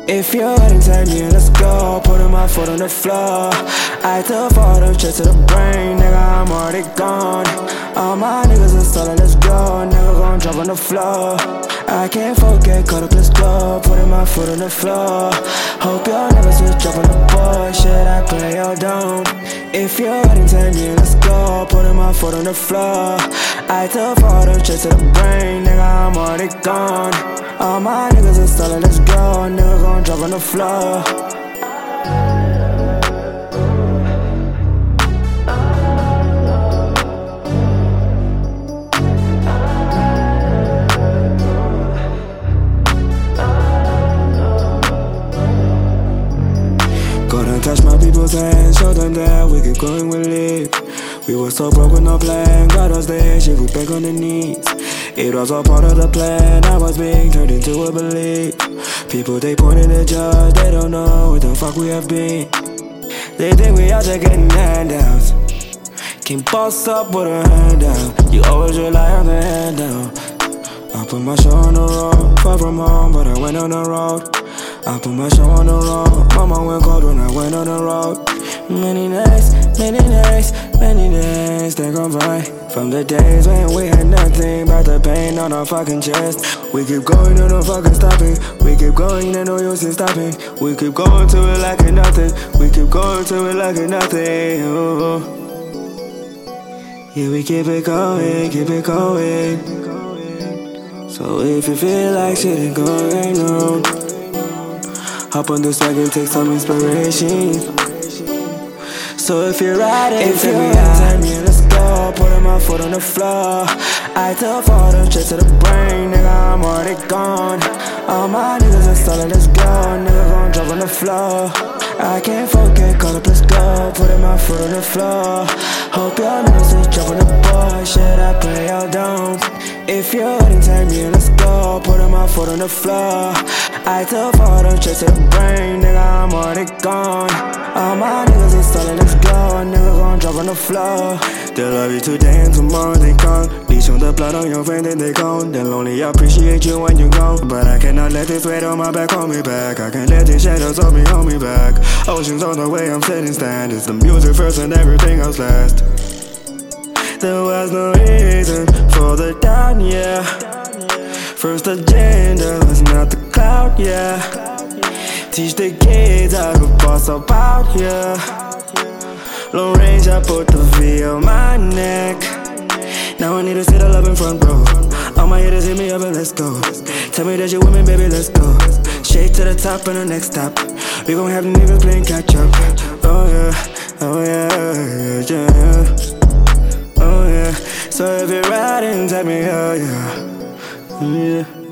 If you're riding, take me and let's go. Putting my foot on the floor. I took photos just to the brain, nigga, I'm already gone. All my niggas are solid, let's go. Nigga gon' drop on the floor. I can't forget, caught up, let's go. Putting my foot on the floor. Hope y'all never switch up on the board. Shit, I pray y'all don't. If you're riding, take me and let's go. Putting my foot on the floor. I took photos just to the brain, nigga, I'm already gone. All my niggas are solid, let's go. Nigga gon' drop on the floor. Gonna touch my people's hands, show them that we keep going with it. We were so broke with no plan, got us there, shit, we back on the knees. It was all part of the plan, I was being turned into a belief. People, they pointing at judge, they don't know what the fuck we have been. They think we out there getting handouts. Can't boss up with a hand down, you always rely on the handout. I put my show on the road, far from home, but I went on the road. I put my show on the road, mama went cold when I went on the road. Many days, they gone by. From the days when we had nothing but the pain on our fucking chest. We keep going and no fucking stopping. We keep going and no use in stopping. We keep going till it like it nothing. We keep going till it like it nothing. Ooh. Yeah, we keep it going, keep it going. So if you feel like shit ain't going on, hop on this wagon, take some inspiration. So if you're riding, take me, let's go. Putting my foot on the floor. I took photos just to the brain, nigga, I'm already gone. All my niggas are solid, let's go. Nigga gon' drop on the floor. I can't forget, call up, let's go. Putting my foot on the floor. Hope y'all niggas just drop on the board. Shit, I pray y'all don't. If you're riding, take me, let's go. Putting my foot on the floor. I took photos just to the brain, nigga, I'm already gone. All my niggas are solid, let's go. A nigga gon' drop on the floor. They love you today and tomorrow they come. Bleach on the blood on your vein, then they gone. They'll only appreciate you when you're gone. But I cannot let this weight on my back hold me back. I can't let these shadows of me hold me back. Oceans on the way, I'm setting standards. The music first and everything else last. There was no reason for the doubt, yeah. First agenda was not the clout, yeah. Teach the kids how to boss up out here. Long range, I put the V on my neck. Now I need to sit all up in front row. All my haters hit me up and let's go. Tell me that you're with me, baby, let's go. Straight to the top and the next stop. We gon' have the niggas playing catch up. Oh yeah, oh yeah, yeah. Oh yeah. So if you're riding, take me, oh yeah. Yeah.